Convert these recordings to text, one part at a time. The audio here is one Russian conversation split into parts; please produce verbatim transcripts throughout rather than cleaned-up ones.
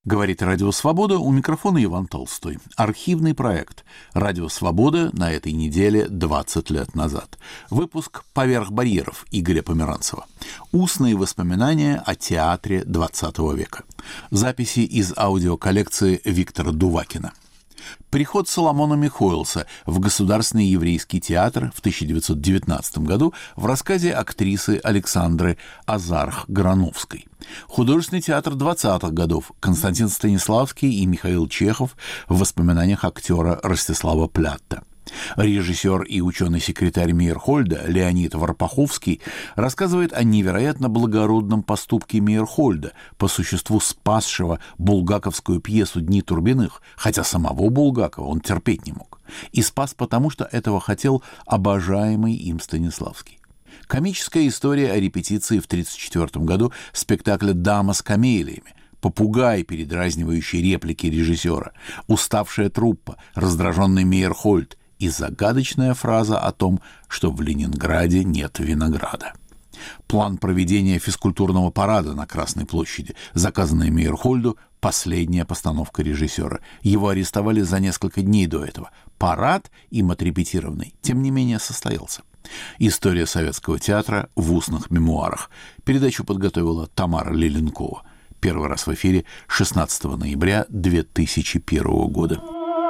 Говорит «Радио Свобода», у микрофона Иван Толстой. Архивный проект «Радио Свобода» на этой неделе двадцать лет назад. Выпуск «Поверх барьеров» Игоря Померанцева. Устные воспоминания о театре двадцатого века. Записи из аудиоколлекции Виктора Дувакина. Приход Соломона Михоэлса в Государственный еврейский театр в тысяча девятьсот девятнадцатом году в рассказе актрисы Александры Азарх-Грановской. Художественный театр двадцатых годов Константин Станиславский и Михаил Чехов в воспоминаниях актера Ростислава Плятта. Режиссер и ученый-секретарь Мейерхольда Леонид Варпаховский рассказывает о невероятно благородном поступке Мейерхольда, по существу спасшего булгаковскую пьесу «Дни Турбиных», хотя самого Булгакова он терпеть не мог. И спас потому, что этого хотел обожаемый им Станиславский. Комическая история о репетиции в тысяча девятьсот тридцать четвёртом году спектакля «Дама с камелиями», попугай, передразнивающий реплики режиссера, уставшая труппа, раздраженный Мейерхольд и загадочная фраза о том, что в Ленинграде нет винограда. План проведения физкультурного парада на Красной площади, заказанный Мейерхольду, последняя постановка режиссера. Его арестовали за несколько дней до этого. Парад, им отрепетированный, тем не менее состоялся. История советского театра в устных мемуарах. Передачу подготовила Тамара Леленкова. Первый раз в эфире шестнадцатого ноября две тысячи первого года.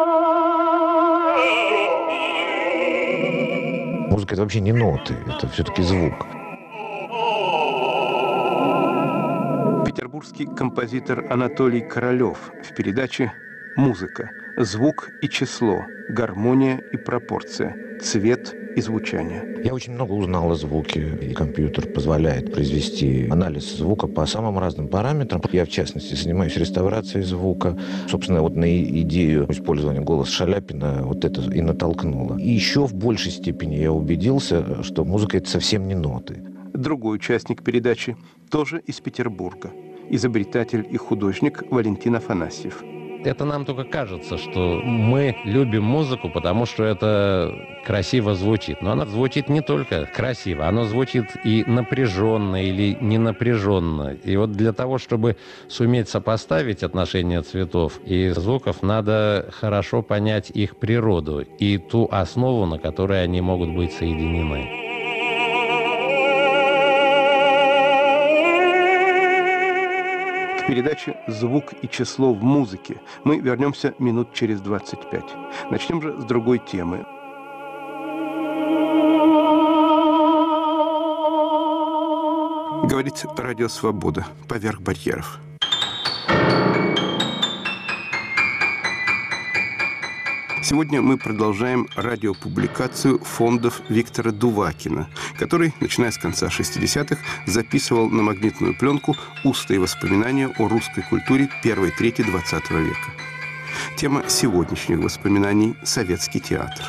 Музыка — это вообще не ноты, это все-таки звук. Петербургский композитор Анатолий Королёв в передаче «Музыка. Звук и число. Гармония и пропорция. Цвет и звучание». Я очень много узнал о звуке, и компьютер позволяет произвести анализ звука по самым разным параметрам. Я, в частности, занимаюсь реставрацией звука. Собственно, вот на идею использования голоса Шаляпина вот это и натолкнуло. И еще в большей степени я убедился, что музыка — это совсем не ноты. Другой участник передачи тоже из Петербурга. Изобретатель и художник Валентин Афанасьев. Это нам только кажется, что мы любим музыку, потому что это красиво звучит. Но она звучит не только красиво, она звучит и напряженно или не напряженно. И вот для того, чтобы суметь сопоставить отношения цветов и звуков, надо хорошо понять их природу и ту основу, на которой они могут быть соединены. В передаче «Звук и число в музыке» мы вернемся минут через двадцать пять. Начнем же с другой темы. Говорит «Радио Свобода. Поверх барьеров». Сегодня мы продолжаем радиопубликацию фондов Виктора Дувакина, который, начиная с конца шестидесятых, записывал на магнитную пленку устные воспоминания о русской культуре первой трети двадцатого века. Тема сегодняшних воспоминаний – советский театр.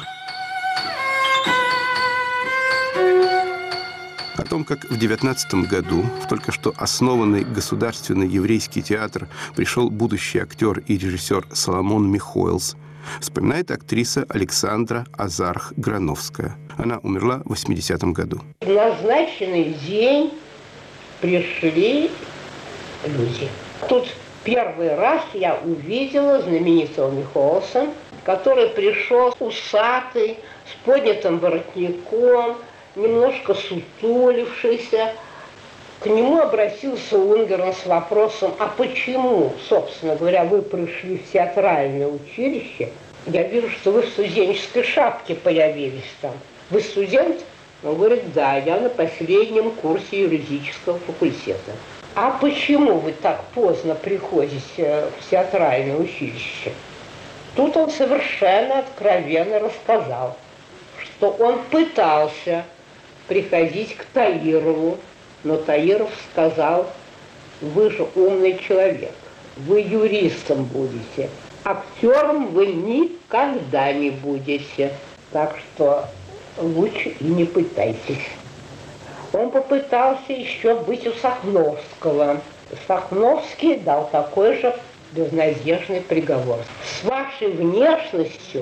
О том, как в девятнадцатом году в только что основанный Государственный еврейский театр пришел будущий актер и режиссер Соломон Михоэлс, вспоминает актриса Александра Азарх-Грановская. Она умерла в восьмидесятом году. В назначенный день пришли люди. Тут первый раз я увидела знаменитого Михоэлса, который пришел усатый, с поднятым воротником, немножко сутулившийся. К нему обратился Унгерн с вопросом: а почему, собственно говоря, вы пришли в театральное училище? Я вижу, что вы в студенческой шапке появились там. Вы студент? Он говорит: да, я на последнем курсе юридического факультета. А почему вы так поздно приходите в театральное училище? Тут он совершенно откровенно рассказал, что он пытался приходить к Таирову, но Таиров сказал: вы же умный человек, вы юристом будете, актером вы никогда не будете, так что лучше и не пытайтесь. Он попытался еще быть у Сахновского. Сахновский дал такой же безнадежный приговор: с вашей внешностью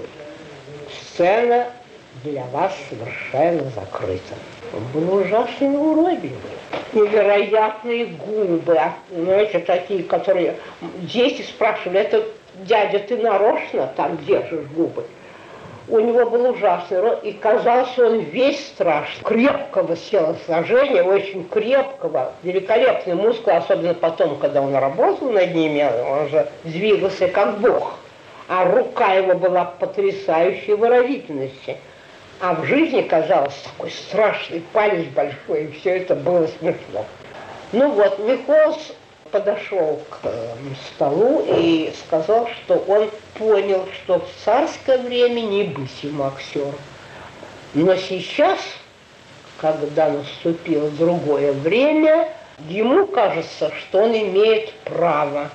сцена для вас совершенно закрыта. Он был ужасно уродливый. невероятные губы, знаете, такие, которые дети спрашивали, это, дядя, ты нарочно так держишь губы? У него был ужасный рот, и казалось, он весь страшный, крепкого телосложения, очень крепкого, великолепный мускул, особенно потом, когда он работал над ними, он же двигался как бог, а рука его была потрясающей выразительности. А в жизни казалось такой страшный палец большой, и все это было смешно. Ну вот, Михоэлс подошел к э, столу и сказал, что он понял, что в царское время не быть ему актером. Но сейчас, когда наступило другое время, ему кажется, что он имеет право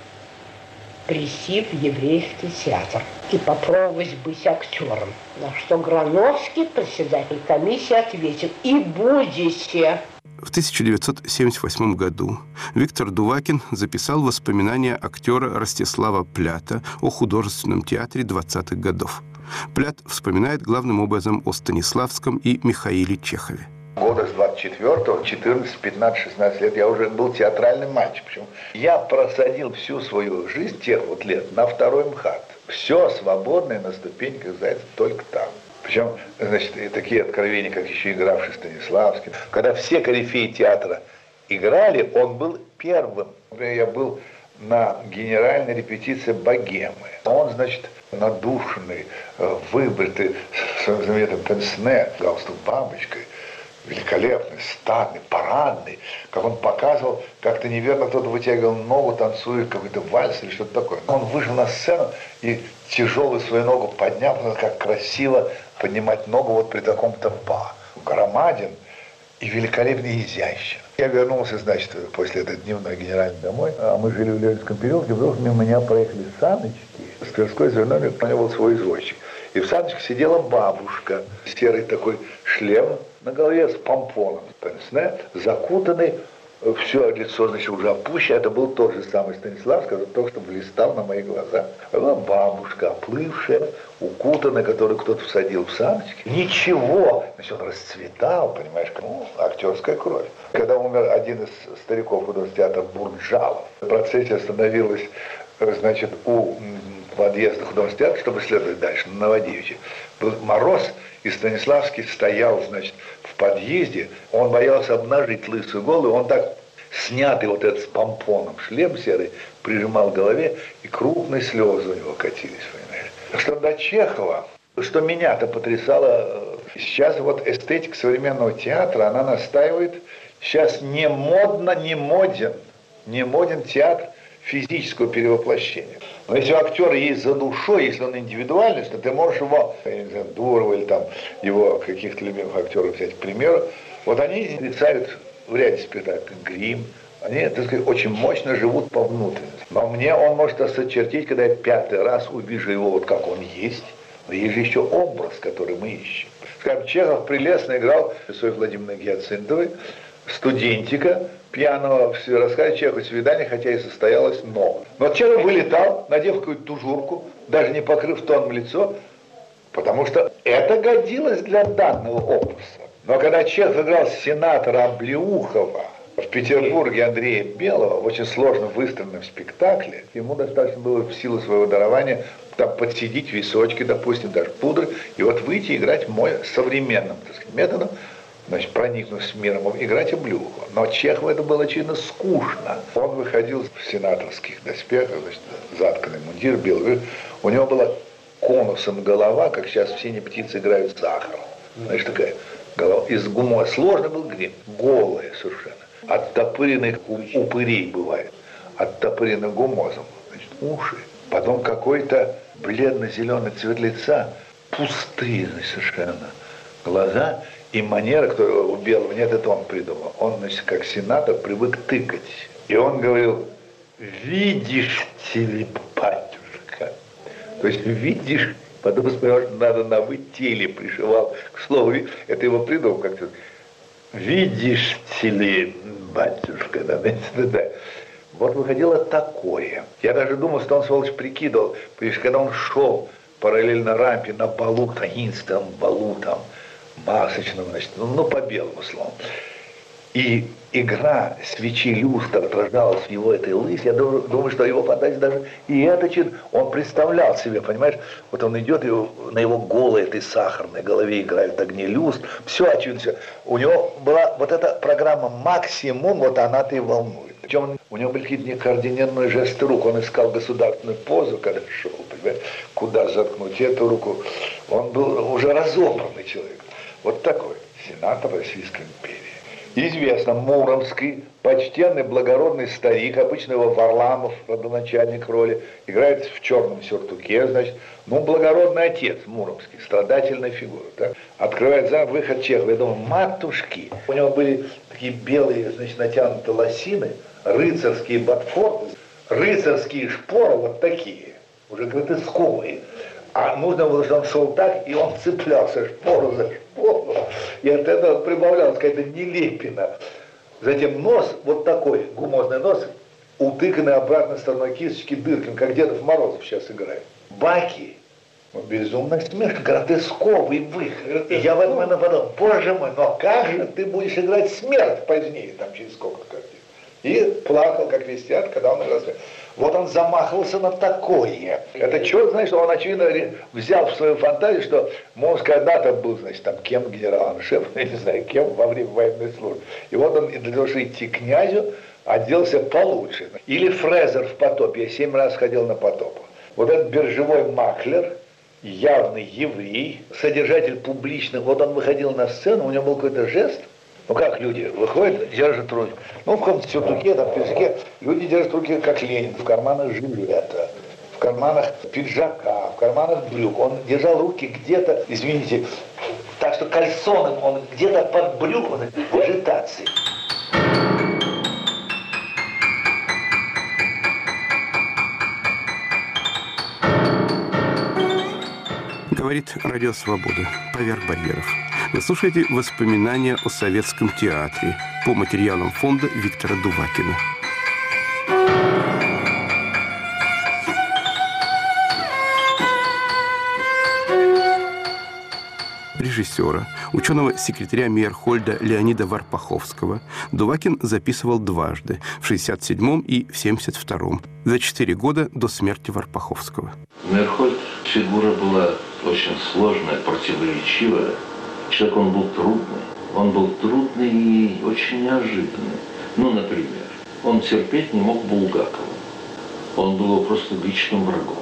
прийти в еврейский театр и попробовать быть актером. На что Грановский, председатель комиссии, ответил: и будете. В тысяча девятьсот семьдесят восьмом году Виктор Дувакин записал воспоминания актера Ростислава Плята о художественном театре двадцатых годов. Плят вспоминает главным образом о Станиславском и Михаиле Чехове. Года с двадцать четвёртого, четырнадцать, пятнадцать, шестнадцать лет я уже был театральным мальчиком. Почему? Я просадил всю свою жизнь тех вот лет на второй МХАТ. Все свободное на ступеньках зайца только там. Причем, значит, и такие откровения, как еще игравший Станиславский. Когда все корифеи театра играли, он был первым. Я был на генеральной репетиции «Богемы». Он, значит, надушенный, выбритый, в своем знаменитом пенсне, галстук бабочкой, великолепный, статный, парадный, как он показывал, как-то неверно кто-то вытягивал ногу, танцует какой-то вальс или что-то такое. Он вышел на сцену и тяжелую свою ногу поднял, как красиво поднимать ногу вот при таком темпа. Громаден и великолепно изящен. Я вернулся, значит, после этой дневной генеральной домой, а мы жили в Ленинском переулке, вдруг мимо меня проехали саночки, с Тверской завернули, у него был свой извозчик. И в саночке сидела бабушка, серый такой шлем на голове с помпоном, пенсне, закутанный, все лицо, значит, уже опущено. Это был тот же самый Станислав, который только что блистал на мои глаза. Была бабушка, оплывшая, укутанная, которую кто-то всадил в саночки. Ничего! Значит, он расцветал, понимаешь, ну, актерская кровь. Когда умер один из стариков художественного театра Бурджалов, процессия остановилась, значит, у подъезда художественного театра, чтобы следовать дальше, на Новодевичье. Был мороз, и Станиславский стоял, значит, в подъезде. Он боялся обнажить лысую голову, он так снятый вот этот с помпоном шлем серый прижимал к голове, и крупные слезы у него катились, понимаешь. Что до Чехова, что меня-то потрясало, сейчас вот эстетика современного театра, она настаивает, сейчас не модно, не моден, не моден театр физического перевоплощения. Но если у актера есть за душой, если он индивидуальность, то ты можешь его, я не знаю, Дурова или там его каких-то любимых актеров взять, к примеру, вот они рисуют в ряде спектаклей грим, они, так сказать, очень мощно живут по внутренности. Но мне он может осочертить, когда я пятый раз увижу его вот как он есть, но есть же еще образ, который мы ищем. Скажем, Чехов прелестно играл Софьей Владимировной Гиацинтовой, студентика, пьяного, все рассказывает Чехову свидание, хотя и состоялось, но. Но Чехов вылетал, надев какую-то тужурку, даже не покрыв тоном лицо, потому что это годилось для данного образа. Но когда Чехов играл сенатора Облеухова в Петербурге Андрея Белого в очень сложно выстроенном спектакле, ему достаточно было в силу своего дарования там подсидеть височки, допустим, даже пудры, и вот выйти и играть мой современным, так сказать, методом, значит, проникнув с миром, играть Облеухова. Но Чехову это было очевидно скучно. Он выходил в сенаторских доспехах, значит, затканный мундир, белый. У него была конусом голова, как сейчас все не птицы играют сахаром. Значит, такая голова. Из гума сложно был грим, голая совершенно. Оттопыренных упырей бывает, оттопыренных гумозом, значит, уши. Потом какой-то бледно-зеленый цвет лица, пустые, значит, совершенно глаза. И манера, которую у Белого, нет, это он придумал. Он, значит, как сенатор привык тыкать. И он говорил: видишь ли, батюшка? То есть видишь, потом сказал, что надо на «вы» теле пришивал. К слову, это его придумал как-то. Видишь ли, батюшка? Да, да, да. Вот выходило такое. Я даже думал, что он, сволочь, прикидывал. Потому что когда он шел параллельно рампе на балу, таинственном балу там, масочном, значит, ну, ну по белому слову. И игра свечи люстр отражалась в его этой лысе. Я думаю, думаю, что его фантазия даже и это чуть... Он представлял себе, понимаешь, вот он идет, и на его голой этой сахарной голове играют огни люстр. Все очевидно. У него была вот эта программа «Максимум», вот она-то и волнует. Причем у него были какие-то некоординированные жесты рук. Он искал государственную позу, когда шел, понимаешь, куда заткнуть эту руку. Он был уже разобранный человек. Вот такой сенатор Российской империи. Известно, Муромский, почтенный благородный старик, обычно его Варламов, родоначальник роли, играет в черном сюртуке, значит, ну, благородный отец Муромский, страдательная фигура, так? Открывает за выход Чехова, я думаю, матушки. У него были такие белые, значит, натянутые лосины, рыцарские ботфорты, рыцарские шпоры вот такие, уже гротесковые. А нужно было, что он шел так, и он цеплялся шпору за шпору. И от этого прибавлялась какая-то нелепина. Затем нос, вот такой гумозный нос, утыканный обратной стороной кисточки дырками, как Дедов Морозов сейчас играет. Баки, ну, безумно смешно, гротесковый выход. И я в этот момент подумал, боже мой, но как же ты будешь играть смерть позднее, там через сколько-то картин. И плакал, как вестят, когда он играл смерть. Вот он замахивался на такое. Это черт, значит, он, очевидно, взял в свою фантазию, что Муромский когда-то был, значит, там, кем генералом, шефом, я не знаю, кем во время военной службы. И вот он для того, чтобы идти к князю, оделся получше. Или Фрезер в «Потопе». Я семь раз ходил на «Потоп». Вот этот биржевой маклер, явный еврей, содержатель публичных, вот он выходил на сцену, у него был какой-то жест. Ну как люди выходят, держат руки. Ну в каком-то сюртуке, там в пиджаке, люди держат руки как Ленин, в карманах жилета, в карманах пиджака, в карманах брюк. Он держал руки где-то, извините, так что кальсоном он где-то под брюком в ажитации. Говорит Радио Свобода. Поверх барьеров. Вы слушаете воспоминания о советском театре по материалам фонда Виктора Дувакина. Режиссера, ученого-секретаря Мейерхольда Леонида Варпаховского Дувакин записывал дважды, в шестьдесят седьмом и в семьдесят втором, за четыре года до смерти Варпаховского. Мейерхольд фигура была очень сложная, противоречивая. Человек, он был трудный. Он был трудный и очень неожиданный. Ну, например, он терпеть не мог Булгакова. Он был его просто личным врагом.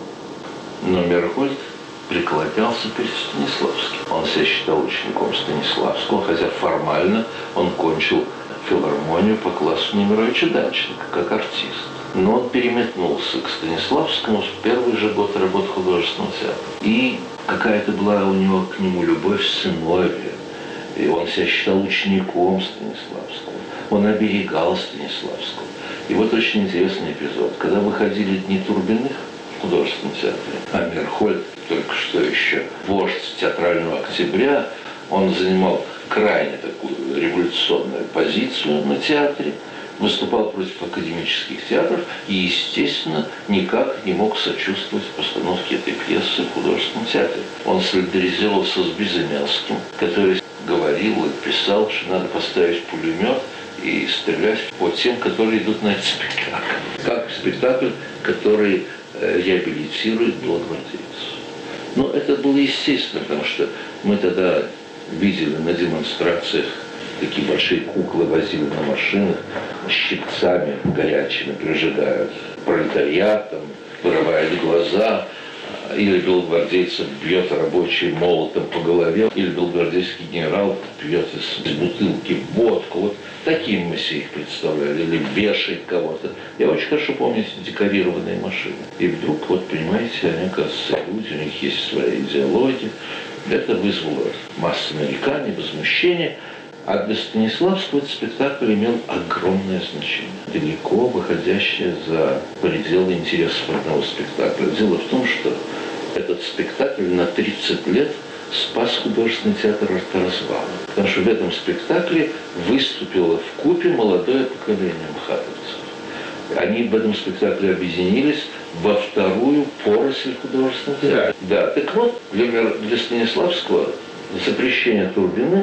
Но Мейерхольд преклонялся перед Станиславским. Он себя считал учеником Станиславского, хотя формально он кончил филармонию по классу Немировича Данченко, как артист. Но он переметнулся к Станиславскому в первый же год работы в художественном театре. И какая-то была у него к нему любовь сыновья. И он себя считал учеником Станиславского. Он оберегал Станиславского. И вот очень интересный эпизод. Когда выходили «Дни Турбиных» в художественном театре, а Мейерхольд, только что еще вождь театрального октября, он занимал крайне такую революционную позицию на театре, выступал против академических театров и, естественно, никак не мог сочувствовать постановке этой пьесы в художественном театре. Он солидаризировался с Безымянским, который говорил и писал, что надо поставить пулемет и стрелять по тем, которые идут на этот спектакль. Как спектакль, который э, реабилитирует белогвардейцев. Но это было естественно, потому что мы тогда видели на демонстрациях, такие большие куклы возили на машинах, щипцами горячими прижигают пролетариатом, вырывают глаза, или белогвардейцев бьет рабочий молотом по голове, или белогвардейский генерал пьет из бутылки водку. Вот таким мы себе их представляли, или вешает кого-то. Я очень хорошо помню эти декорированные машины. И вдруг, вот понимаете, они, оказывается, люди, у них есть своя идеология. Это вызвало массу нареканий, возмущения. А для Станиславского этот спектакль имел огромное значение, далеко выходящее за пределы интересов одного спектакля. Дело в том, что этот спектакль на тридцать лет спас художественный театр от развала. Потому что в этом спектакле выступило вкупе молодое поколение мхатовцев. Они в этом спектакле объединились во вторую поросль художественного театра. Да, так вот, для, для Станиславского запрещение Турбиных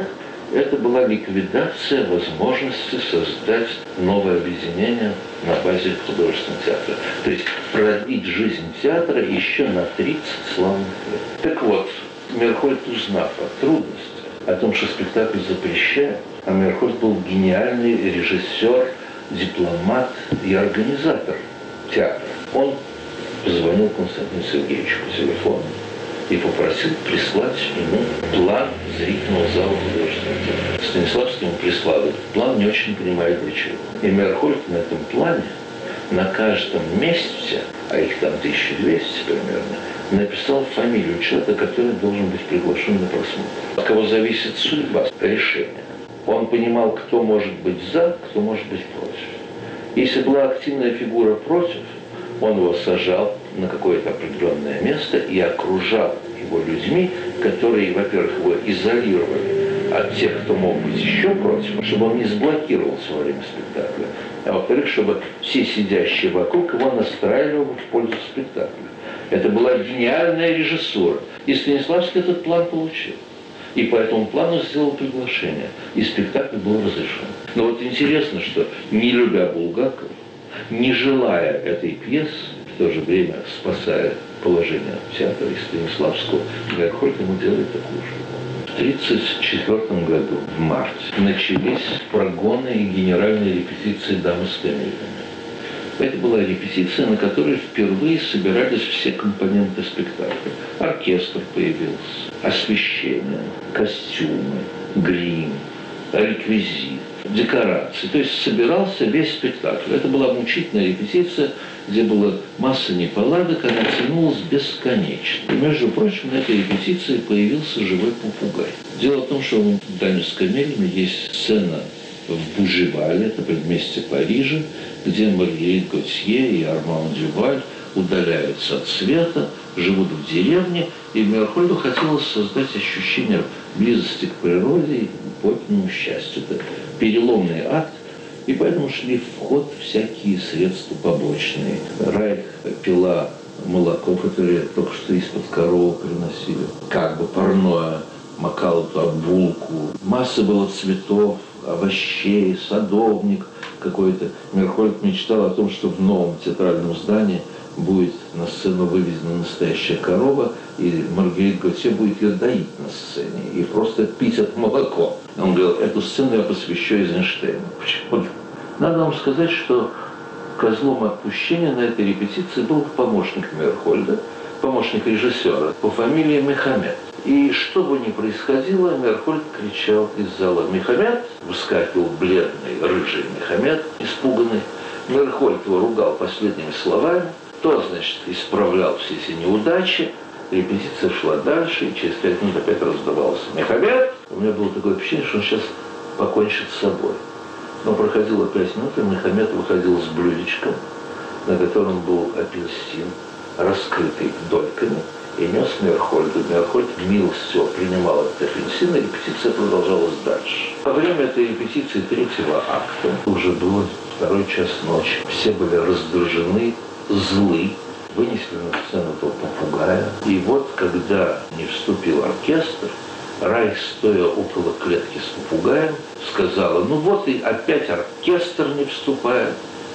Это была ликвидация возможности создать новое объединение на базе художественного театра. То есть продлить жизнь театра еще на тридцать славных лет. Так вот, Мейерхольд, узнав о трудностях, о том, что спектакль запрещают, а Мейерхольд был гениальный режиссер, дипломат и организатор театра. Он позвонил Константину Сергеевичу по телефону и попросил прислать ему план зрительного зала художественного театра. Станиславский ему прислал этот план, не очень понимает для чего. И Мейерхольд на этом плане, на каждом месте, а их там тысяча двести примерно, написал фамилию человека, который должен быть приглашен на просмотр. От кого зависит судьба решения. Он понимал, кто может быть за, кто может быть против. Если была активная фигура против, он его сажал на какое-то определенное место и окружал его людьми, которые, во-первых, его изолировали от тех, кто мог быть еще против, чтобы он не заблокировался во время спектакля, а во-вторых, чтобы все сидящие вокруг его настраивали в пользу спектакля. Это была гениальная режиссура. И Станиславский этот план получил. И по этому плану сделал приглашение. И спектакль был разрешен. Но вот интересно, что не любя Булгакова, не желая этой пьесы, в то же время спасая положение театра и Станиславского, Мейерхольд ему делает такую же. В тысяча девятьсот тридцать четвёртом году, в марте, начались прогоны и генеральные репетиции «Дамы с камелиями». Это была репетиция, на которой впервые собирались все компоненты спектакля. Оркестр появился, освещение, костюмы, грим, реквизит, декорации. То есть собирался весь спектакль. Это была мучительная репетиция, где была масса неполадок, она тянулась бесконечно. И, между прочим, на этой репетиции появился живой попугай. Дело в том, что в «Даме с камелиями» есть сцена в Бужевале, это предместье Парижа, где Маргерит Готье и Арман Дюваль удаляются от света, живут в деревне, и Мейерхольду хотелось создать ощущение близости к природе и подлинному счастью. Это переломный акт, и поэтому шли в ход всякие средства побочные. Райх, пила, молоко, которое только что из-под коровы приносили, как бы парное, макал эту булку. Масса было цветов, овощей, садовник какой-то. Мейерхольд мечтал о том, что в новом театральном здании будет на сцену выведена настоящая корова, и Маргерит Готье будет ее доить на сцене и просто пить это молоко. Он говорил, эту сцену я посвящу Эйзенштейну. Почему? Надо вам сказать, что козлом отпущения на этой репетиции был помощник Мейерхольда, помощник режиссера по фамилии Мехамед. И что бы ни происходило, Мейерхольд кричал из зала «Мехамед!», выскакивал бледный, рыжий Мехамед, испуганный. Мейерхольд его ругал последними словами. То, значит, исправлял все эти неудачи. Репетиция шла дальше, и через пять минут опять раздавался «Мехамед!». У меня было такое впечатление, что он сейчас покончит с собой. Но проходило пять минут, и Мехамед выходил с блюдечком, на котором был апельсин, раскрытый дольками, и нес Мейерхольду. Мейерхольд милостиво принимал этот апельсин, и репетиция продолжалась дальше. Во время этой репетиции третьего акта уже было второй час ночи. Все были раздражены, злы, вынесли на сцену этого попугая. И вот, когда не вступил оркестр, Райх, стоя около клетки с попугаем, сказала, ну вот и опять оркестр не вступает.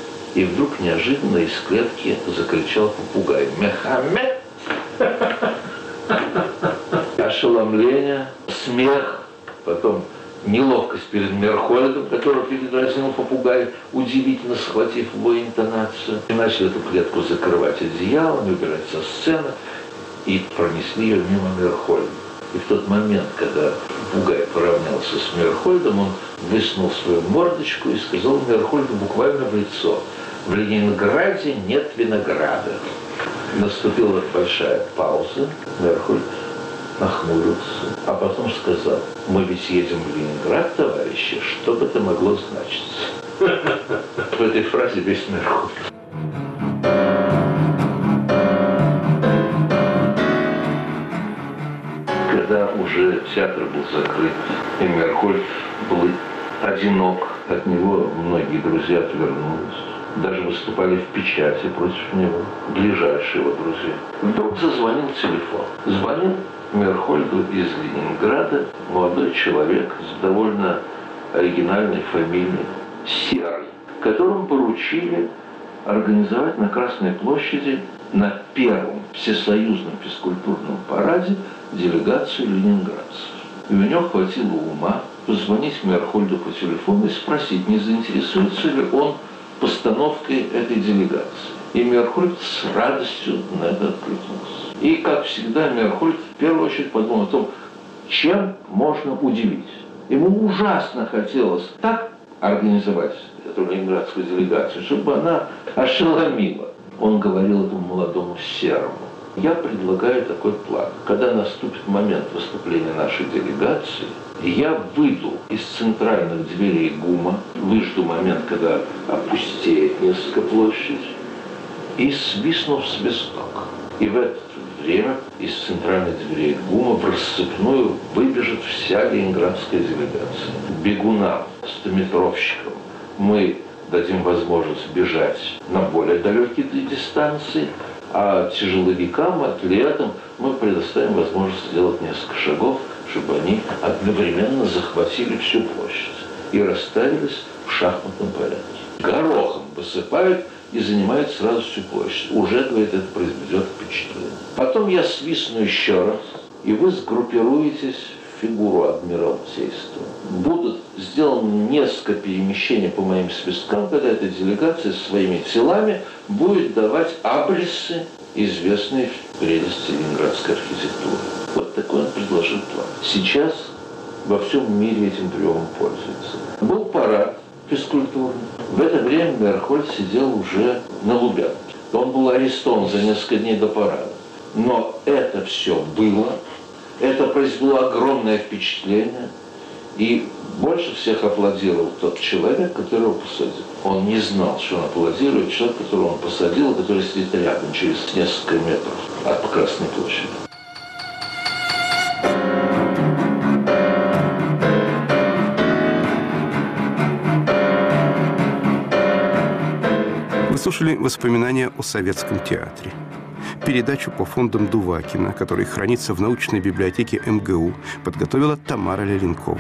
И вдруг неожиданно из клетки закричал попугай «Мехамед!». Ошеломление, смех, потом неловкость перед Мейерхольдом, которого передразнил попугай, удивительно схватив его интонацию. И начали эту клетку закрывать одеялом, убирать со сцены, и пронесли ее мимо Мейерхольда. И в тот момент, когда попугай поравнялся с Мейерхольдом, он высунул свою мордочку и сказал Мейерхольду буквально в лицо: «В Ленинграде нет винограда». Наступила большая пауза. Мейерхольд нахмурился, а потом сказал: «Мы ведь едем в Ленинград, товарищи, что бы это могло значить?» В этой фразе весь Мейерхольд. Когда уже театр был закрыт, и Мейерхольд был одинок, от него многие друзья отвернулись. даже выступали в печати против него, ближайшие его друзья. Вдруг зазвонил телефон. Звонил Мейерхольду из Ленинграда, молодой человек с довольно оригинальной фамилией Серый, которому поручили организовать на Красной площади на первом всесоюзном физкультурном параде делегацию ленинградцев. И у него хватило ума позвонить Мейерхольду по телефону и спросить, не заинтересуется ли он постановкой этой делегации. И Мейерхольд с радостью на это откликнулся. И, как всегда, Мейерхольд в первую очередь подумал о том, чем можно удивить. Ему ужасно хотелось так организовать эту ленинградскую делегацию, чтобы она ошеломила. Он говорил этому молодому Серому: я предлагаю такой план. Когда наступит момент выступления нашей делегации, я выйду из центральных дверей ГУМа, выжду момент, когда опустеет несколько площадь, и свистну в свисток. И в это время из центральных дверей ГУМа в рассыпную выбежит вся ленинградская делегация. Бегунам, стометровщикам мы дадим возможность бежать на более далекие дистанции, а тяжеловикам, атлетам мы предоставим возможность сделать несколько шагов, чтобы они одновременно захватили всю площадь и расставились в шахматном порядке. Горохом высыпают и занимают сразу всю площадь. Уже, говорит, это произведет впечатление. Потом я свистну еще раз, и вы сгруппируетесь в фигуру Адмиралтейства. Будут сделаны несколько перемещений по моим свисткам, когда эта делегация со своими телами будет давать абриссы, известные в прелести ленинградской архитектуры. Вот такой он предложил план. Сейчас во всем мире этим приемом пользуются. Был парад физкультурный. В это время Мейерхольд сидел уже на Лубянке. Он был арестован за несколько дней до парада. Но это все было. Это произвело огромное впечатление. И больше всех аплодировал тот человек, которого посадил. Он не знал, что он аплодирует человек, которого он посадил, который сидит рядом, через несколько метров от Красной площади. Вы слушали воспоминания о советском театре. Передачу по фондам Дувакина, который хранится в научной библиотеке эм гэ у, подготовила Тамара Леленкова.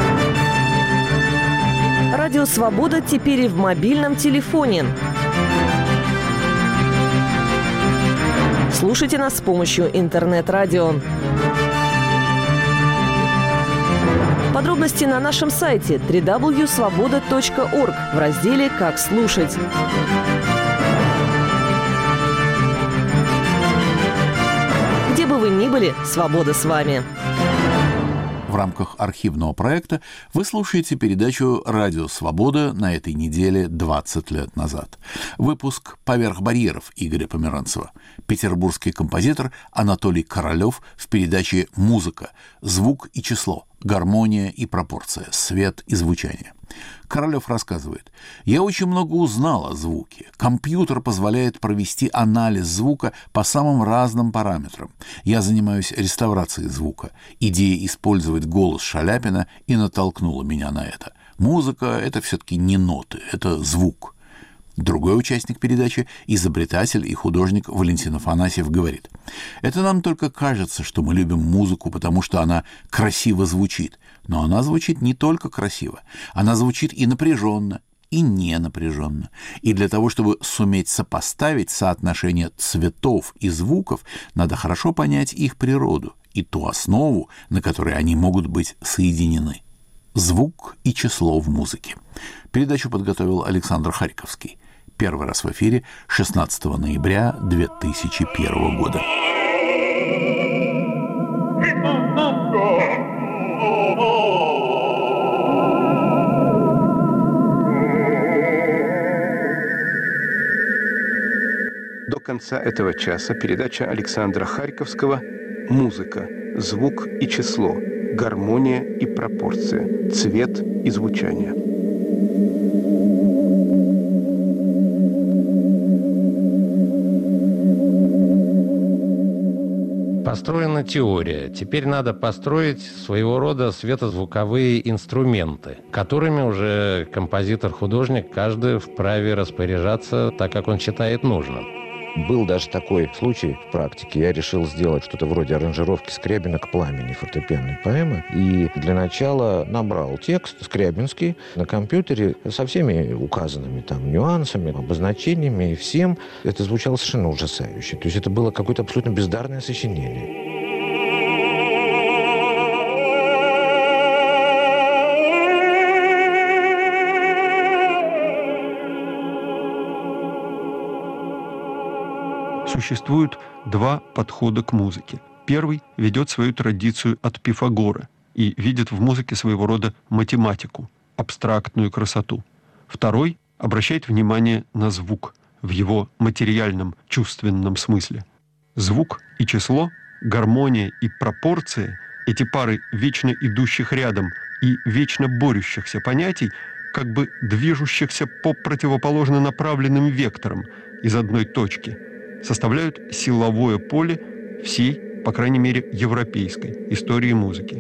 Радио «Свобода» теперь и в мобильном телефоне. Слушайте нас с помощью интернет-радио. Подробности на нашем сайте дабл ю дабл ю дабл ю точка свобода точка орг в разделе «Как слушать». Где бы вы ни были, свобода с вами. В рамках архивного проекта вы слушаете передачу «Радио Свобода» на этой неделе двадцать лет назад. Выпуск «Поверх барьеров» Игоря Померанцева. Петербургский композитор Анатолий Королёв в передаче «Музыка. Звук и число. Гармония и пропорция. Свет и звучание». Королёв рассказывает: «Я очень много узнал о звуке. Компьютер позволяет провести анализ звука по самым разным параметрам. Я занимаюсь реставрацией звука. Идея использовать голос Шаляпина и натолкнула меня на это. Музыка — это все-таки не ноты, это звук». Другой участник передачи, изобретатель и художник Валентин Афанасьев, говорит: «Это нам только кажется, что мы любим музыку, потому что она красиво звучит. Но она звучит не только красиво. Она звучит и напряженно, и не напряженно. И для того, чтобы суметь сопоставить соотношение цветов и звуков, надо хорошо понять их природу и ту основу, на которой они могут быть соединены. Звук и число в музыке». Передачу подготовил Александр Харьковский. Первый раз в эфире шестнадцатого ноября две тысячи первого года. До конца этого часа передача Александра Харьковского «Музыка. Звук и число. Гармония и пропорция. Цвет и звучание». Построена теория. Теперь надо построить своего рода светозвуковые инструменты, которыми уже композитор-художник каждый вправе распоряжаться так, как он считает нужным. Был даже такой случай в практике. Я решил сделать что-то вроде аранжировки Скрябина к пламени фортепианной поэмы. И для начала набрал текст скрябинский на компьютере со всеми указанными там нюансами, обозначениями и всем. Это звучало совершенно ужасающе. То есть это было какое-то абсолютно бездарное сочинение. Существует два подхода к музыке. Первый ведет свою традицию от Пифагора и видит в музыке своего рода математику, абстрактную красоту. Второй обращает внимание на звук в его материальном, чувственном смысле. Звук и число, гармония и пропорции – эти пары вечно идущих рядом и вечно борющихся понятий, как бы движущихся по противоположно направленным векторам из одной точки – составляют силовое поле всей, по крайней мере, европейской истории музыки.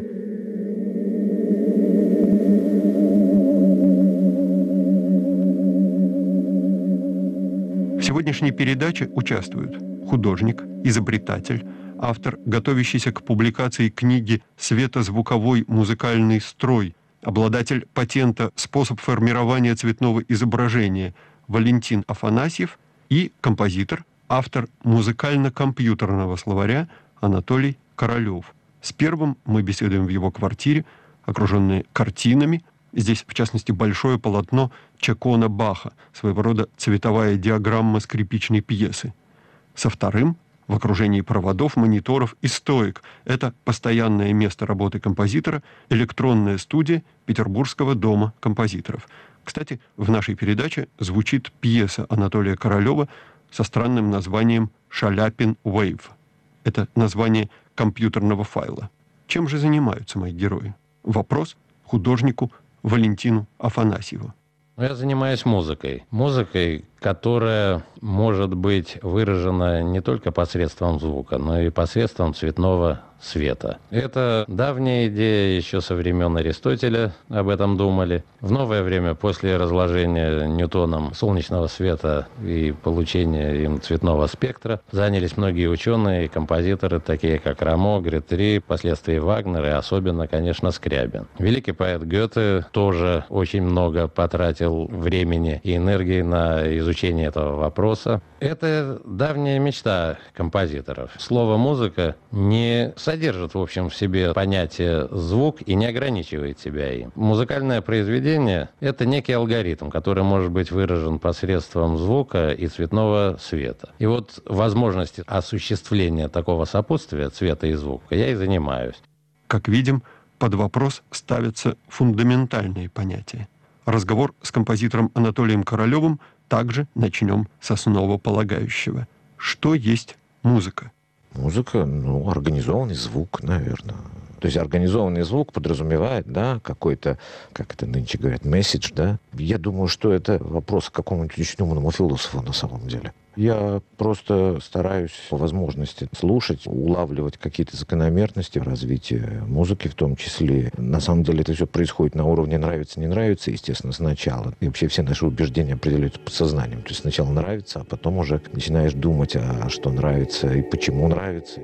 В сегодняшней передаче участвуют художник, изобретатель, автор, готовящийся к публикации книги «Светозвуковой музыкальный строй», обладатель патента «Способ формирования цветного изображения» Валентин Афанасьев и композитор, автор музыкально-компьютерного словаря Анатолий Королев. С первым мы беседуем в его квартире, окруженные картинами. Здесь, в частности, большое полотно Чакона Баха, своего рода цветовая диаграмма скрипичной пьесы. Со вторым в окружении проводов, мониторов и стоек. Это постоянное место работы композитора, электронная студия Петербургского дома композиторов. Кстати, в нашей передаче звучит пьеса Анатолия Королева со странным названием «Шаляпин Wave». Это название компьютерного файла. Чем же занимаются мои герои? Вопрос художнику Валентину Афанасьеву. Я занимаюсь музыкой. Музыкой, которая может быть выражена не только посредством звука, но и посредством цветного света. Это давняя идея, еще со времен Аристотеля об этом думали. В новое время, после разложения Ньютоном солнечного света и получения им цветного спектра, занялись многие ученые и композиторы, такие как Рамо, Гретри, впоследствии Вагнер и особенно, конечно, Скрябин. Великий поэт Гёте тоже очень много потратил времени и энергии на изучение этого вопроса. Это давняя мечта композиторов. Слово «музыка» не содержит, в общем, в себе понятие «звук» и не ограничивает себя им. Музыкальное произведение — это некий алгоритм, который может быть выражен посредством звука и цветного света. И вот возможности осуществления такого сопутствия цвета и звука я и занимаюсь. Как видим, под вопрос ставятся фундаментальные понятия. Разговор с композитором Анатолием Королевым также начнем с основополагающего. Что есть музыка? Музыка, ну, организованный звук, наверное. То есть организованный звук подразумевает, да, какой-то, как это нынче говорят, месседж, да. Я думаю, что это вопрос к какому-нибудь очень умному философу на самом деле. Я просто стараюсь по возможности слушать, улавливать какие-то закономерности развития музыки в том числе. На самом деле это все происходит на уровне нравится, не нравится, естественно, сначала. И вообще все наши убеждения определяются подсознанием. То есть сначала нравится, а потом уже начинаешь думать, а что нравится и почему нравится.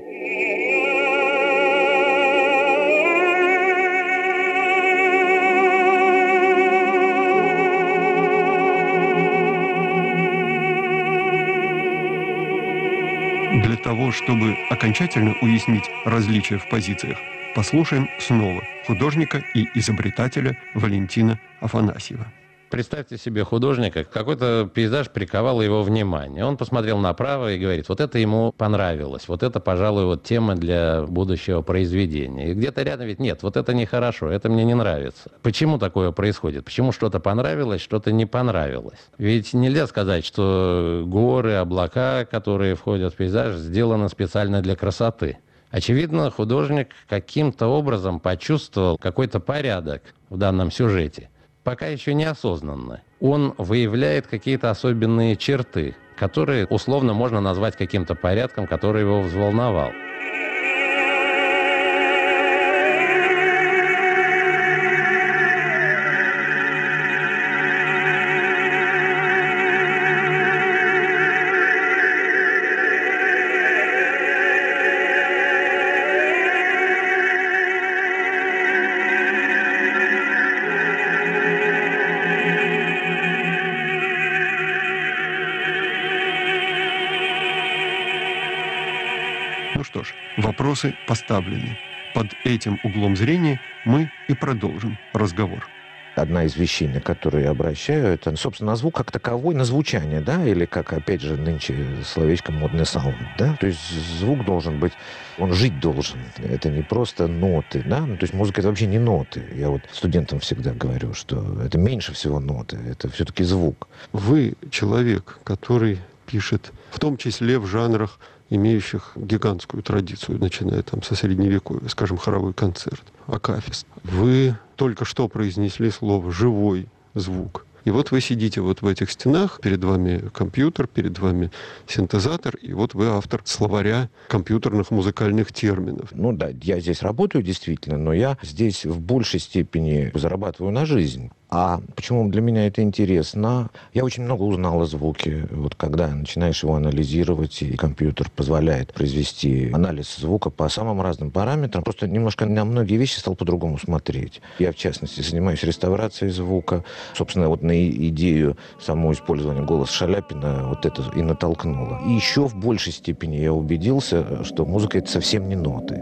Для того, чтобы окончательно уяснить различия в позициях, послушаем снова художника и изобретателя Валентина Афанасьева. Представьте себе художника, какой-то пейзаж приковал его внимание. Он посмотрел направо и говорит, вот это ему понравилось, вот это, пожалуй, вот тема для будущего произведения. И где-то рядом ведь нет, вот это нехорошо, это мне не нравится. Почему такое происходит? Почему что-то понравилось, что-то не понравилось? Ведь нельзя сказать, что горы, облака, которые входят в пейзаж, сделаны специально для красоты. Очевидно, художник каким-то образом почувствовал какой-то порядок в данном сюжете. Пока еще неосознанно. Он выявляет какие-то особенные черты, которые условно можно назвать каким-то порядком, который его взволновал. Ну что ж, вопросы поставлены. Под этим углом зрения мы и продолжим разговор. Одна из вещей, на которые я обращаю, это, собственно, на звук как таковой, на звучание, да, или как, опять же, нынче словечко модный саунд, да, то есть звук должен быть, он жить должен, это не просто ноты, да, ну, то есть музыка — это вообще не ноты. Я вот студентам всегда говорю, что это меньше всего ноты, это все-таки звук. Вы человек, который пишет, в том числе в жанрах, имеющих гигантскую традицию, начиная там со Средневековья, скажем, хоровой концерт, акафист. Вы только что произнесли слово «живой звук». И вот вы сидите вот в этих стенах, перед вами компьютер, перед вами синтезатор, и вот вы автор словаря компьютерных музыкальных терминов. Ну да, я здесь работаю действительно, но я здесь в большей степени зарабатываю на жизнь. А почему для меня это интересно? Я очень много узнал о звуке. Вот когда начинаешь его анализировать, и компьютер позволяет произвести анализ звука по самым разным параметрам, просто немножко на многие вещи стал по-другому смотреть. Я, в частности, занимаюсь реставрацией звука. Собственно, вот на идею самого использования голоса Шаляпина вот это и натолкнуло. И еще в большей степени я убедился, что музыка — это совсем не ноты.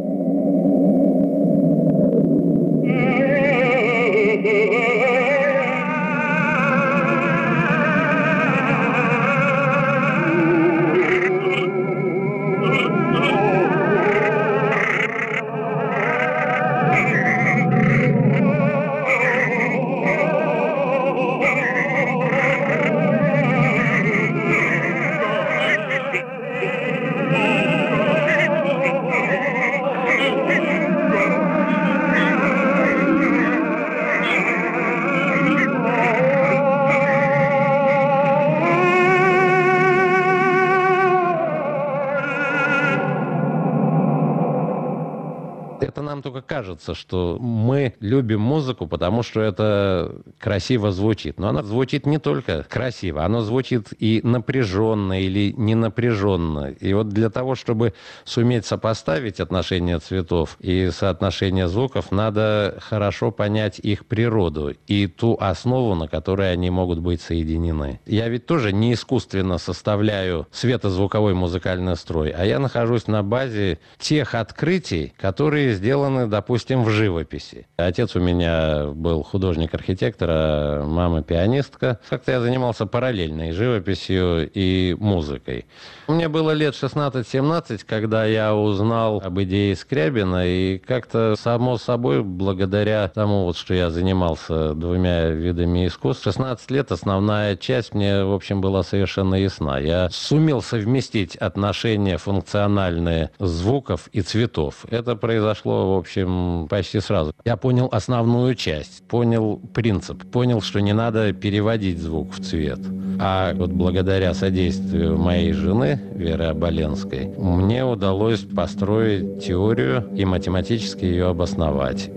Это нам только кажется, что мы любим музыку, потому что это красиво звучит. Но она звучит не только красиво, она звучит и напряженно или не напряженно. И вот для того, чтобы суметь сопоставить отношение цветов и соотношение звуков, надо хорошо понять их природу и ту основу, на которой они могут быть соединены. Я ведь тоже не искусственно составляю светозвуковой музыкальный строй, а я нахожусь на базе тех открытий, которые сделаны, допустим, в живописи. Отец у меня был художник-архитектор, а мама пианистка. Как-то я занимался параллельно и живописью, и музыкой. Мне было лет шестнадцать-семнадцать, когда я узнал об идее Скрябина, и как-то само собой, благодаря тому, вот, что я занимался двумя видами искусств, шестнадцать лет основная часть мне, в общем, была совершенно ясна. Я сумел совместить отношения функциональные звуков и цветов. Это произошло, в общем, почти сразу. Я понял основную часть, понял принцип, понял, что не надо переводить звук в цвет. А вот благодаря содействию моей жены, Веры Оболенской, мне удалось построить теорию и математически ее обосновать.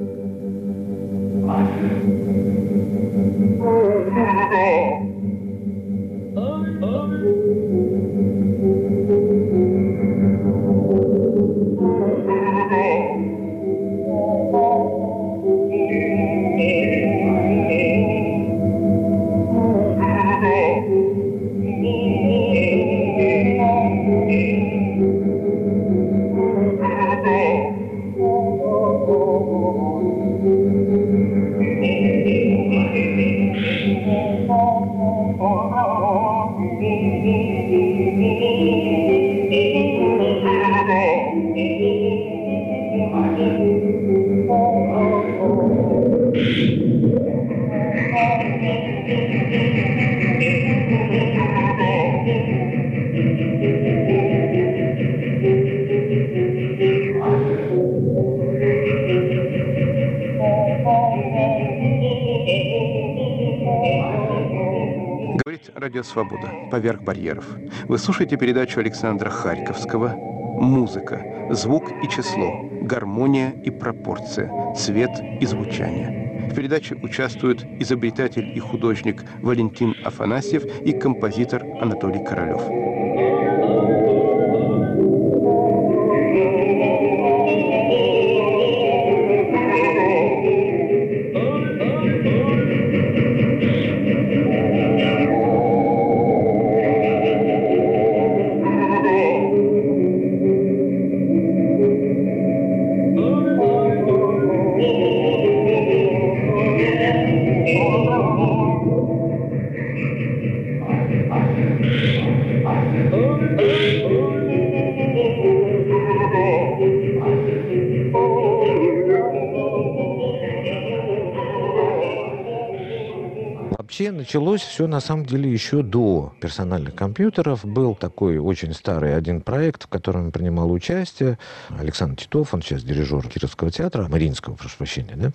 Радио «Свобода. Поверх барьеров». Вы слушаете передачу Александра Харьковского «Музыка. Звук и число. Гармония и пропорция. Цвет и звучание». В передаче участвуют изобретатель и художник Валентин Афанасьев и композитор Анатолий Королев. вообще началось все на самом деле еще до персональных компьютеров. Был такой очень старый один проект, в котором принимал участие Александр Титов, он сейчас дирижер Кировского театра, Мариинского, прошу прощения, да?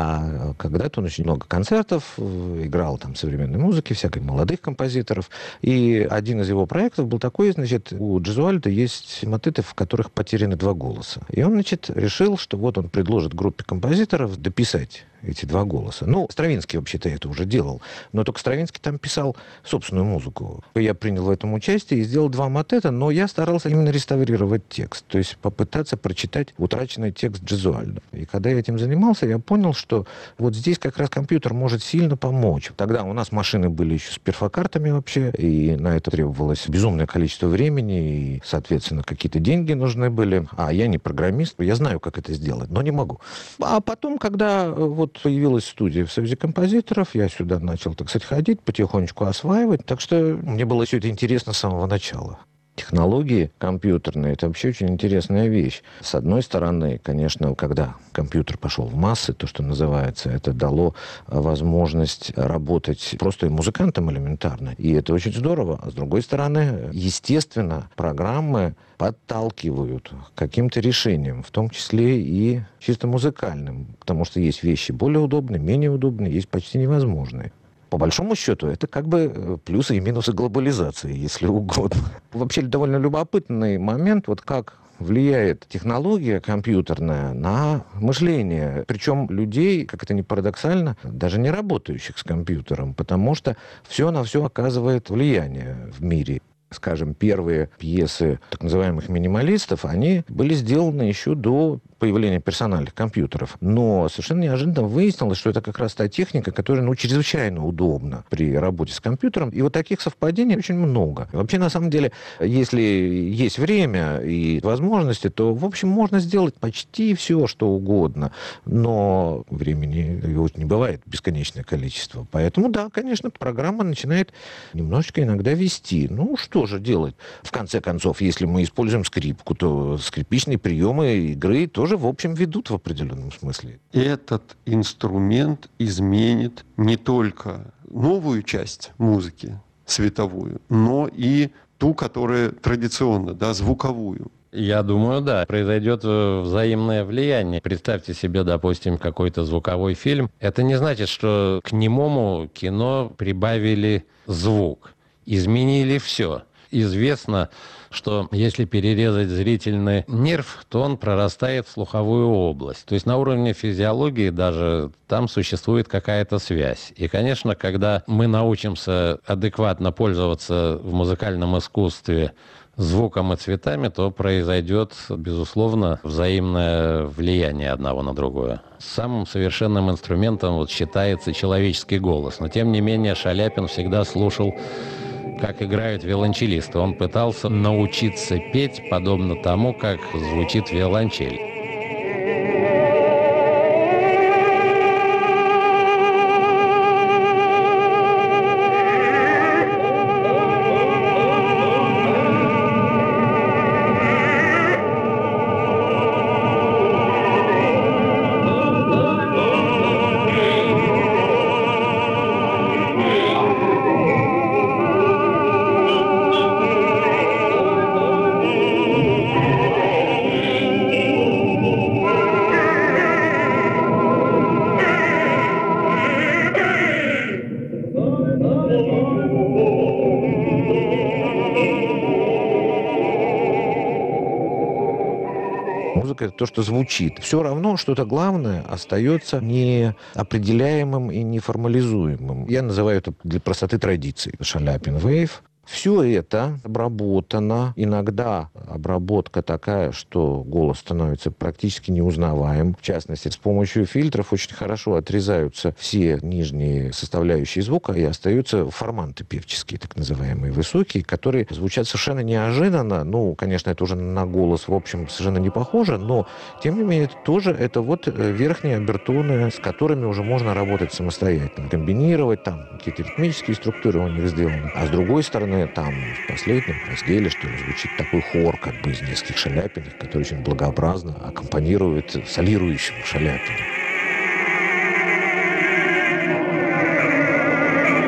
А когда-то он очень много концертов играл там современной музыки, всякой молодых композиторов. И один из его проектов был такой, значит, у Джезуальдо есть мотеты, в которых потеряны два голоса. И он, значит, решил, что вот он предложит группе композиторов дописать эти два голоса. Ну, Стравинский вообще-то это уже делал, но только Стравинский там писал собственную музыку. Я принял в этом участие и сделал два мотета, но я старался именно реставрировать текст, то есть попытаться прочитать утраченный текст Джезуальдо. И когда я этим занимался, я понял, что вот здесь как раз компьютер может сильно помочь. Тогда у нас машины были еще с перфокартами вообще, и на это требовалось безумное количество времени, и, соответственно, какие-то деньги нужны были. А я не программист, я знаю, как это сделать, но не могу. А потом, когда вот появилась студия в Союзе композиторов, я сюда начал, так сказать, ходить, потихонечку осваивать. Так что мне было все это интересно с самого начала. Технологии компьютерные – это вообще очень интересная вещь. С одной стороны, конечно, когда компьютер пошел в массы, то, что называется, это дало возможность работать просто музыкантам элементарно. И это очень здорово. А с другой стороны, естественно, программы подталкивают к каким-то решениям, в том числе и чисто музыкальным. Потому что есть вещи более удобные, менее удобные, есть почти невозможные. По большому счету, это как бы плюсы и минусы глобализации, если угодно. Вообще довольно любопытный момент, вот как влияет технология компьютерная на мышление. Причем людей, как это ни парадоксально, даже не работающих с компьютером, потому что все на все оказывает влияние в мире. Скажем, первые пьесы так называемых минималистов, они были сделаны еще до появления персональных компьютеров. Но совершенно неожиданно выяснилось, что это как раз та техника, которая, ну, чрезвычайно удобна при работе с компьютером. И вот таких совпадений очень много. Вообще, на самом деле, если есть время и возможности, то, в общем, можно сделать почти все, что угодно. Но времени его не бывает бесконечное количество. Поэтому, да, конечно, программа начинает немножечко иногда вести. Ну, что же делать? В конце концов, если мы используем скрипку, то скрипичные приемы игры тоже, в общем, ведут в определенном смысле. Этот инструмент изменит не только новую часть музыки, световую, но и ту, которая традиционно, да, звуковую. Я думаю, да, произойдет взаимное влияние. Представьте себе, допустим, какой-то звуковой фильм. Это не значит, что к немому кино прибавили звук, изменили все. Известно, что если перерезать зрительный нерв, то он прорастает в слуховую область. То есть на уровне физиологии даже там существует какая-то связь. И, конечно, когда мы научимся адекватно пользоваться в музыкальном искусстве звуком и цветами, то произойдет, безусловно, взаимное влияние одного на другое. Самым совершенным инструментом вот считается человеческий голос. Но, тем не менее, Шаляпин всегда слушал, как играют виолончелисты. Он пытался научиться петь подобно тому, как звучит виолончель. Это то, что звучит. Все равно что-то главное остается неопределяемым и неформализуемым. Я называю это для простоты традиции. Шаляпин Вейв. Все это обработано. Иногда обработка такая, что голос становится практически неузнаваем. В частности, с помощью фильтров очень хорошо отрезаются все нижние составляющие звука, и остаются форманты певческие, так называемые, высокие, которые звучат совершенно неожиданно. Ну, конечно, это уже на голос, в общем, совершенно не похоже, но, тем не менее, это тоже это вот верхние обертоны, с которыми уже можно работать самостоятельно, комбинировать, там какие-то ритмические структуры у них сделаны. А с другой стороны, там в последнем разделе, что ли, звучит такой хор, как бы из нескольких Шаляпиных, который очень благообразно аккомпанирует солирующему Шаляпину.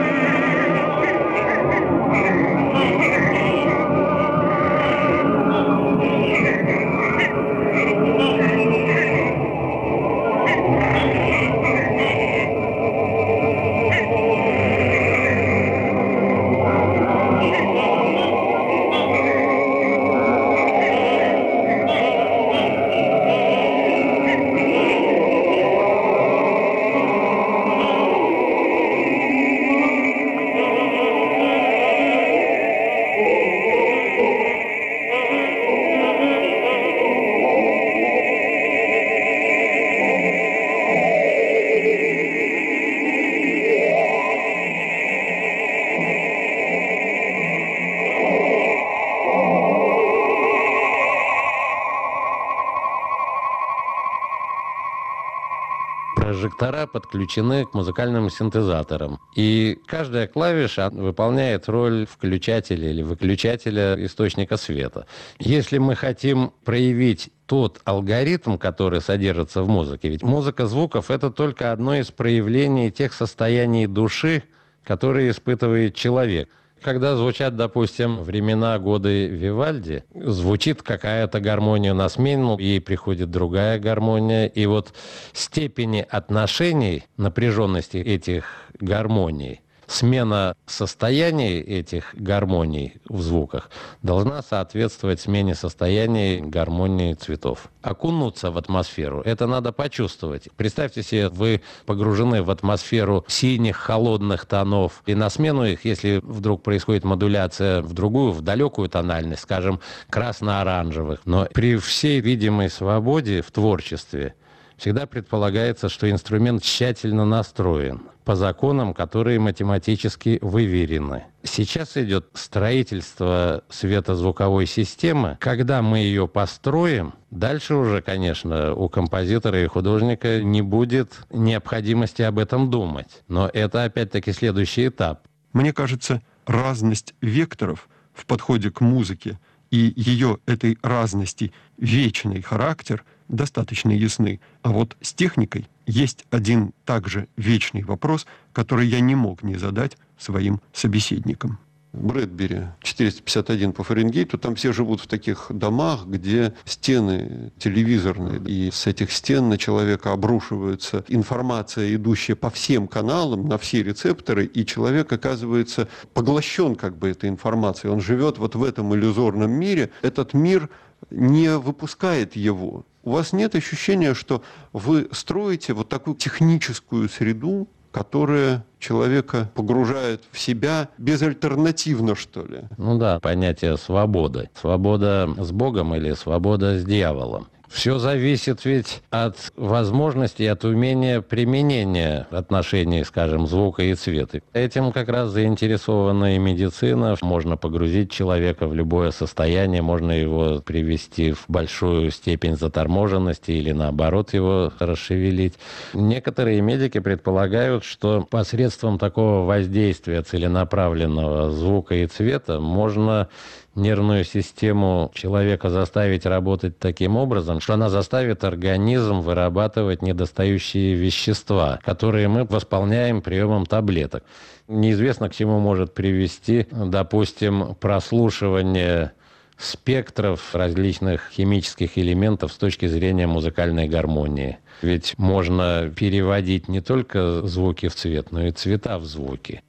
прожектора подключены к музыкальным синтезаторам. И каждая клавиша выполняет роль включателя или выключателя источника света. Если мы хотим проявить тот алгоритм, который содержится в музыке, ведь музыка звуков — это только одно из проявлений тех состояний души, которые испытывает человек. Когда звучат, допустим, времена, годы Вивальди, звучит какая-то гармония на смену, ей приходит другая гармония, и вот степени отношений, напряженности этих гармоний, смена состояний этих гармоний в звуках должна соответствовать смене состояний гармонии цветов. Окунуться в атмосферу — это надо почувствовать. Представьте себе, вы погружены в атмосферу синих, холодных тонов, и на смену их, если вдруг происходит модуляция в другую, в далекую тональность, скажем, красно-оранжевых. Но при всей видимой свободе в творчестве всегда предполагается, что инструмент тщательно настроен по законам, которые математически выверены. Сейчас идет строительство светозвуковой системы. Когда мы ее построим, дальше уже, конечно, у композитора и художника не будет необходимости об этом думать. Но это, опять-таки, следующий этап. Мне кажется, разность векторов в подходе к музыке и ее этой разности вечный характер достаточно ясны. А вот с техникой есть один также вечный вопрос, который я не мог не задать своим собеседникам. Брэдбери четыреста пятьдесят один по Фаренгейту, там все живут в таких домах, где стены телевизорные, и с этих стен на человека обрушивается информация, идущая по всем каналам, на все рецепторы, и человек оказывается поглощен как бы этой информацией. Он живет вот в этом иллюзорном мире, этот мир не выпускает его. У вас нет ощущения, что вы строите вот такую техническую среду, которая человека погружает в себя безальтернативно, что ли? Ну да, понятие свободы. Свобода с Богом или свобода с дьяволом. Все зависит ведь от возможности и от умения применения отношений, скажем, звука и цвета. Этим как раз заинтересована и медицина. Можно погрузить человека в любое состояние, можно его привести в большую степень заторможенности или, наоборот, его расшевелить. Некоторые медики предполагают, что посредством такого воздействия целенаправленного звука и цвета можно нервную систему человека заставить работать таким образом, что она заставит организм вырабатывать недостающие вещества, которые мы восполняем приемом таблеток. Неизвестно, к чему может привести, допустим, прослушивание спектров различных химических элементов с точки зрения музыкальной гармонии. Ведь можно переводить не только звуки в цвет, но и цвета в звуки.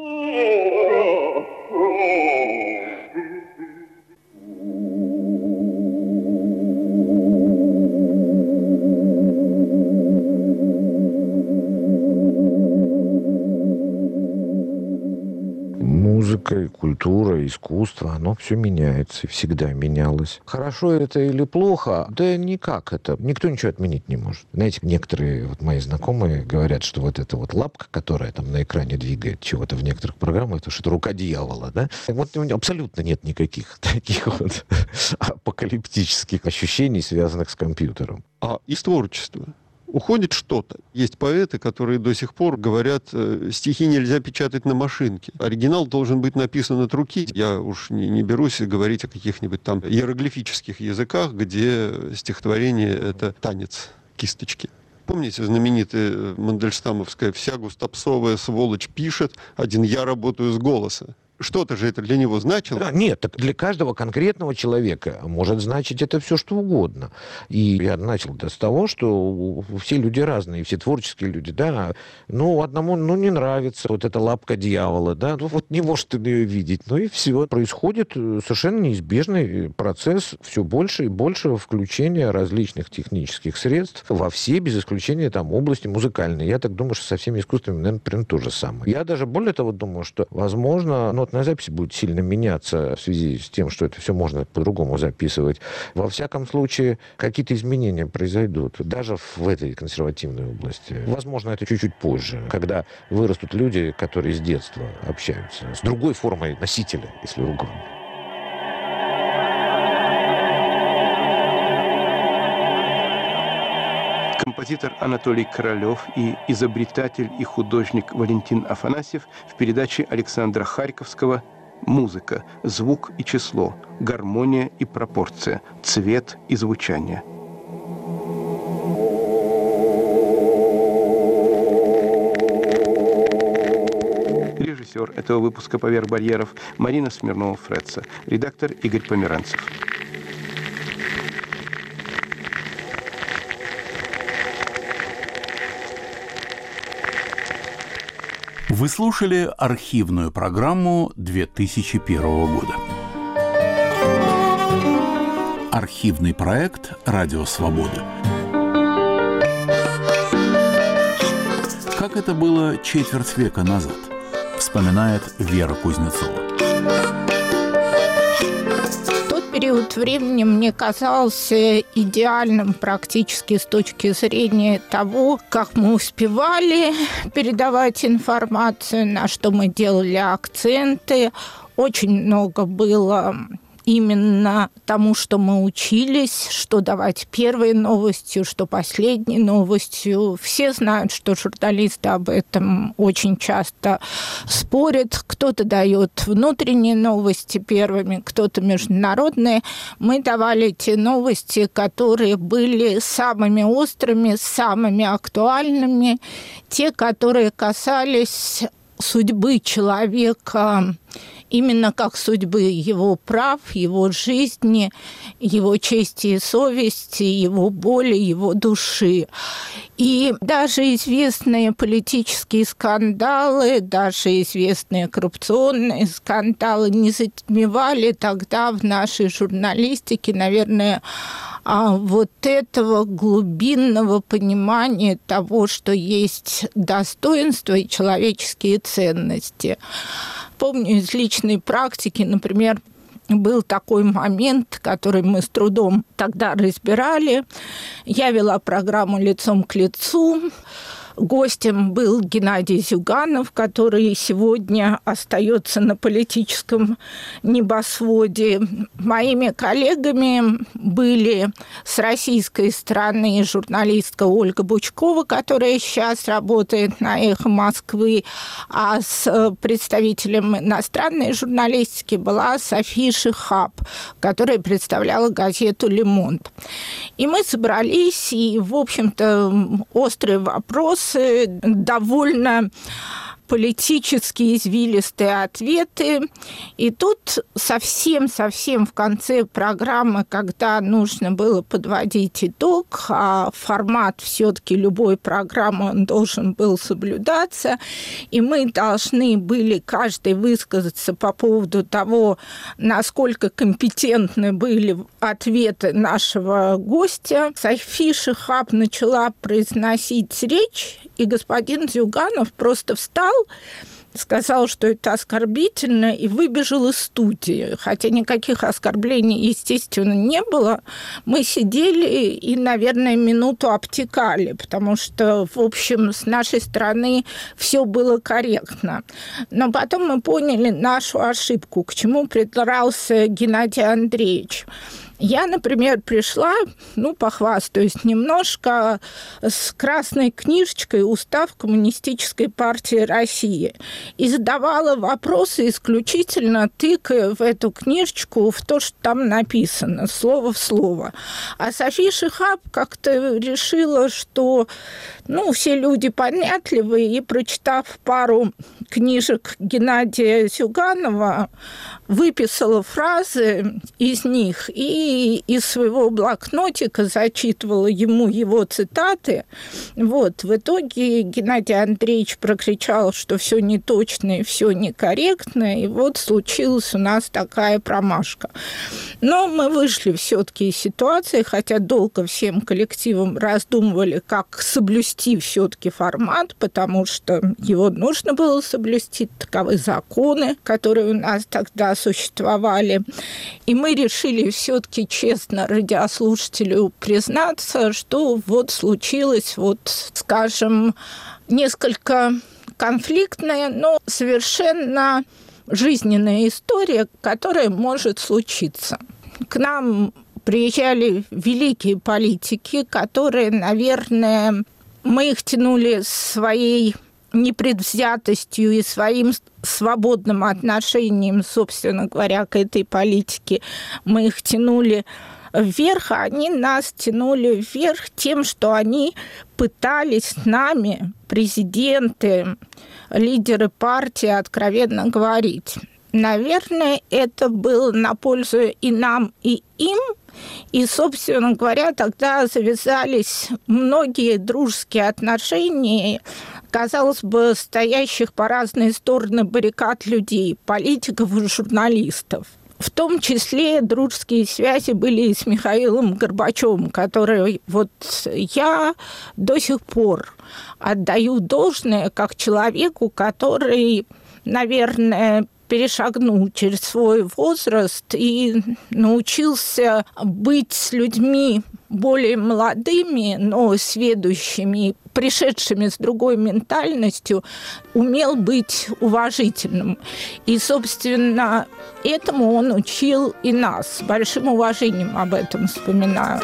Музыка, культура, искусство, оно все меняется, всегда менялось. Хорошо это или плохо? Да никак это. Никто ничего отменить не может. Знаете, некоторые вот мои знакомые говорят, что вот эта вот лапка, которая там на экране двигает чего-то в некоторых программах, это что-то рука дьявола, да? Вот абсолютно нет никаких таких вот апокалиптических ощущений, связанных с компьютером. А из творчества уходит что-то. Есть поэты, которые до сих пор говорят, стихи нельзя печатать на машинке. Оригинал должен быть написан от руки. Я уж не, не берусь говорить о каких-нибудь там иероглифических языках, где стихотворение — это танец кисточки. Помните знаменитое мандельштамовское «Вся густопсовая сволочь пишет, один я работаю с голоса». Что-то же это для него значило? Да, нет, так для каждого конкретного человека может значить это все, что угодно. И я начал с того, что все люди разные, все творческие люди, да. Ну, одному, ну, не нравится вот эта лапка дьявола, да, ну, вот не может он ее видеть. Ну, и все. Происходит совершенно неизбежный процесс все больше и больше включения различных технических средств во все, без исключения, там, области музыкальной. Я так думаю, что со всеми искусствами, наверное, примерно то же самое. Я даже более того думаю, что, возможно, ну, на записи будет сильно меняться в связи с тем, что это все можно по-другому записывать. Во всяком случае, какие-то изменения произойдут, даже в этой консервативной области. Возможно, это чуть-чуть позже, когда вырастут люди, которые с детства общаются с другой формой носителя, если угодно. Композитор Анатолий Королёв и изобретатель и художник Валентин Афанасьев в передаче Александра Харьковского «Музыка. Звук и число. Гармония и пропорция. Цвет и звучание». Режиссер этого выпуска «Поверх барьеров» Марина Смирнова-Фретца, редактор Игорь Померанцев. Вы слушали архивную программу две тысячи первого года. Архивный проект «Радио Свобода». Как это было четверть века назад, вспоминает Вера Кузнецова. Период времени мне казался идеальным практически с точки зрения того, как мы успевали передавать информацию, на что мы делали акценты. Очень много было именно тому, что мы учились, что давать первой новостью, что последней новостью. Все знают, что журналисты об этом очень часто спорят. Кто-то дает внутренние новости первыми, кто-то международные. Мы давали те новости, которые были самыми острыми, самыми актуальными, те, которые касались судьбы человека, именно как судьбы его прав, его жизни, его чести и совести, его боли, его души. И даже известные политические скандалы, даже известные коррупционные скандалы не затмевали тогда в нашей журналистике, наверное, вот этого глубинного понимания того, что есть достоинство и человеческие ценности. Помню из личной практики, например, был такой момент, который мы с трудом тогда разбирали. Я вела программу «Лицом к лицу». Гостем был Геннадий Зюганов, который сегодня остается на политическом небосводе. Моими коллегами были с российской стороны журналистка Ольга Бучкова, которая сейчас работает на «Эхо Москвы», а с представителем иностранной журналистики была София Шихаб, которая представляла газету «Le Monde». И мы собрались, и, в общем-то, острые вопросы, довольно политически извилистые ответы. И тут совсем-совсем в конце программы, когда нужно было подводить итог, а формат все-таки любой программы он должен был соблюдаться, и мы должны были каждый высказаться по поводу того, насколько компетентны были ответы нашего гостя. София Шихаб начала произносить речь, и господин Зюганов просто встал, сказал, что это оскорбительно, и выбежал из студии. Хотя никаких оскорблений, естественно, не было. Мы сидели и, наверное, минуту обтекали, потому что, в общем, с нашей стороны все было корректно. Но потом мы поняли нашу ошибку, к чему придрался Геннадий Андреевич. Я, например, пришла, ну, похвастаюсь немножко, с красной книжечкой «Устав Коммунистической партии России» и задавала вопросы исключительно тыкая в эту книжечку в то, что там написано, слово в слово. А София Шихаб как-то решила, что, ну, все люди понятливые, и, прочитав пару книжек Геннадия Зюганова, выписала фразы из них и из своего блокнотика зачитывала ему его цитаты. Вот. В итоге Геннадий Андреевич прокричал, что все неточно и все некорректно, и вот случилась у нас такая промашка. Но мы вышли все-таки из ситуации, хотя долго всем коллективом раздумывали, как соблюсти все-таки формат, потому что его нужно было соблюсти, таковы законы, которые у нас тогда существовали. И мы решили все-таки честно радиослушателю признаться, что вот случилось, вот, скажем, несколько конфликтная, но совершенно жизненная история, которая может случиться. К нам приезжали великие политики, которые, наверное, мы их тянули своей непредвзятостью и своим свободным отношением, собственно говоря, к этой политике. Мы их тянули вверх, а они нас тянули вверх тем, что они пытались с нами, президенты, лидеры партии, откровенно говорить. Наверное, это было на пользу и нам, и им. И, собственно говоря, тогда завязались многие дружеские отношения, казалось бы, стоящих по разные стороны баррикад людей, политиков и журналистов. В том числе дружеские связи были и с Михаилом Горбачевым, который вот я до сих пор отдаю должное как человеку, который, наверное, перешагнул через свой возраст и научился быть с людьми более молодыми, но сведущими, пришедшими с другой ментальностью, умел быть уважительным. И, собственно, этому он учил и нас. С большим уважением об этом вспоминаю.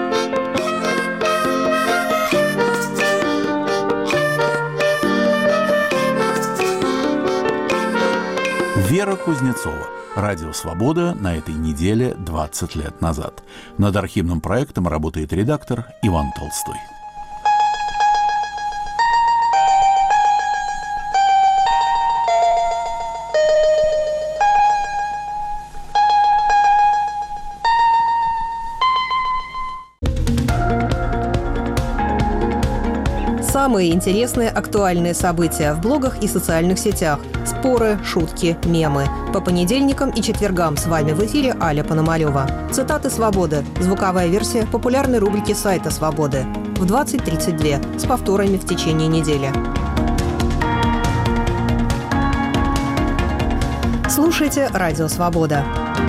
Вера Кузнецова. Радио «Свобода» на этой неделе двадцать лет назад. Над архивным проектом работает редактор Иван Толстой. Самые интересные актуальные события в блогах и социальных сетях. Споры, шутки, мемы. По понедельникам и четвергам с вами в эфире Аля Пономарёва. Цитаты «Свободы». Звуковая версия популярной рубрики сайта «Свободы». В двадцать тридцать два с повторами в течение недели. Слушайте «Радио Свобода».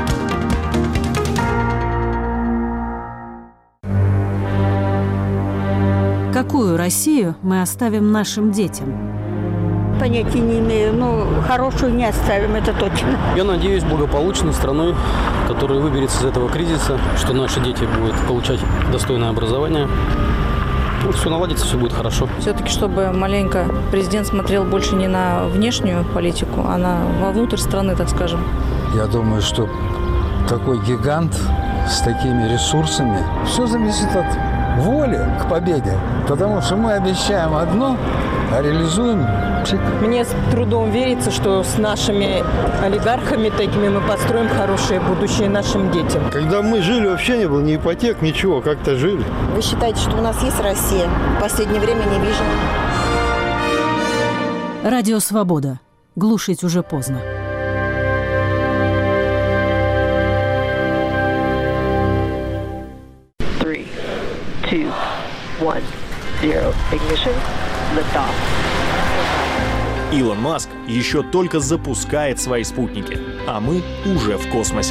Какую Россию мы оставим нашим детям? Понятия не имею, но хорошую не оставим, это точно. Я надеюсь, благополучной страной, которая выберется из этого кризиса, что наши дети будут получать достойное образование. Ну, все наладится, все будет хорошо. Все-таки, чтобы маленько президент смотрел больше не на внешнюю политику, а на вовнутрь страны, так скажем. Я думаю, что такой гигант с такими ресурсами, все зависит от воли к победе. Потому что мы обещаем одно, а реализуем псих. Мне с трудом верится, что с нашими олигархами такими мы построим хорошее будущее нашим детям. Когда мы жили, вообще не было ни ипотек, ничего, как-то жили. Вы считаете, что у нас есть Россия? В последнее время не вижу. Радио «Свобода». Глушить уже поздно. Two, one, zero, ignition, liftoff. Илон Маск еще только запускает свои спутники, а мы уже в космосе.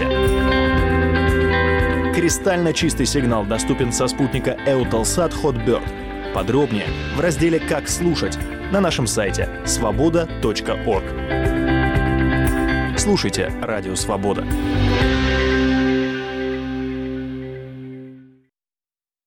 Кристально чистый сигнал доступен со спутника Eutelsat Hotbird. Подробнее в разделе «Как слушать» на нашем сайте свобода точка орг. Слушайте «Радио Свобода».